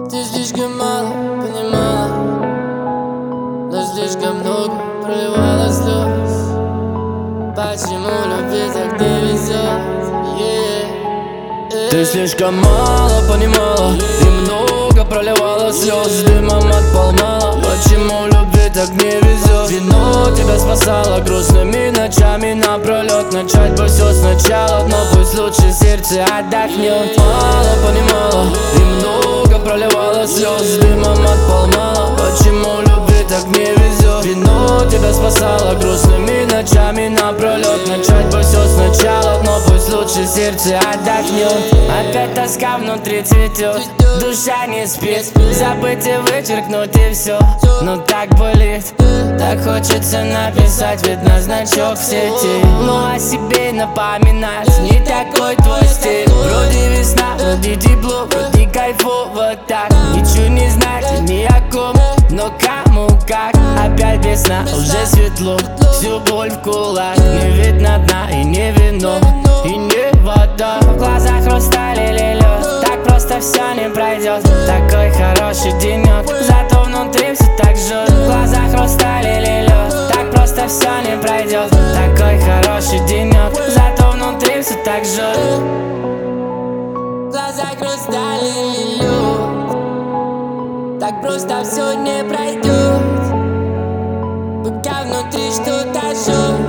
Ты слишком мало понимала, но слишком много проливала слез. Почему любви так не везет? Ты слишком мало понимала и много проливала слез. Дымом отполмала, почему любви так не везет? Вино тебя спасало грустными ночами напролет. Начать бы все сначала, но пусть лучше сердце отдохнет. Мало понимала и много проливала слез. Дымом отполмала, почему любви так не везет? Вино тебя спасало грустными ночами напролет. Начать бы все сначала, но пусть лучше сердце отдохнет. Опять тоска внутри цветет, душа не спит. Забыть и вычеркнуть и все, но так болит. Так хочется написать, видно значок в сети. Но о себе напоминать, не такой твой стиль. Вроде весна, вроде тепло, вроде кайфово так. Ничего не знать ни о ком, но кому как. Опять весна, уже светло, всю боль в кулак. Не видно дна и не вино, и не вода. В глазах хрусталь или лед, так просто все не пройдет. Такой хороший денек, зато внутри все так жжет. В глазах хрусталь или лед, так просто все не пройдет. Такой хороший денек, зато внутри все так жжет. В глазах хрусталь или лед, так просто все не пройдет, пока внутри что-то жжет.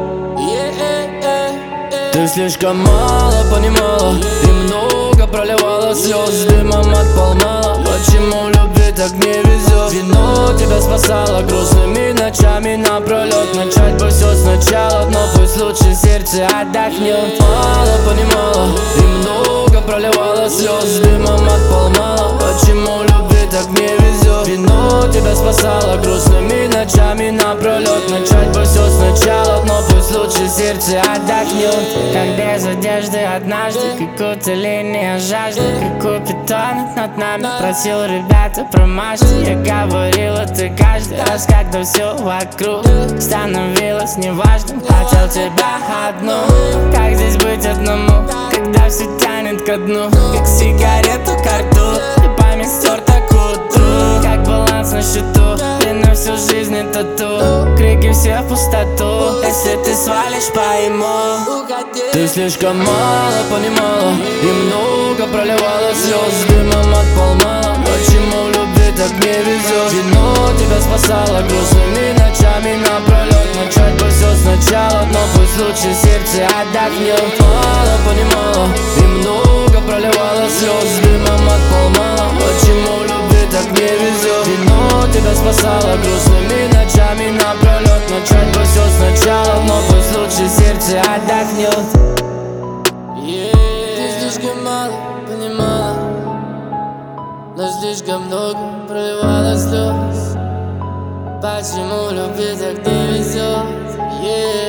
Ты слишком мало понимала и много проливала слез. Дымом отполмала, почему любви так не везет? Вино тебя спасало грустными ночами напролет. Начать бы все сначала, но пусть лучше сердце отдохнет. Мало понимала и много проливала слез. Дымом отполмала, почему любви так не везет? Вино тебя спасало грустными ночами напролет. Начать бы все сначала, но пусть лучше сердце отдохнет. Как без одежды однажды, как утоление жажды, как у питона над нами. Просил ребята промажьте, я говорила, ты каждый раз, когда все вокруг становилось неважным. Хотел тебя одну, как здесь быть одному, когда все тянет ко дну, как сигарету ко рту, и память стерта к утру. Как баланс на счету, и на всю жизнь это тату. Крики все в пустоту, если ты свалишь, пойму. Ты слишком мало понимала и много проливала слез. Дымом отполмала, почему любви так не везет? Вино тебя спасало грустными ночами напролет. Начать бы все сначала, но пусть лучше сердце отдохнет. Мало понимала и много проливала слез. Дымом отполмала, почему любви так не везет? Вино тебя спасало грустными ночами напролет. Начать бы все сначала, но пусть лучше сердце отдохнет. Ты слишком мало понимала, но слишком много проливала слез. Почему любви так не везет?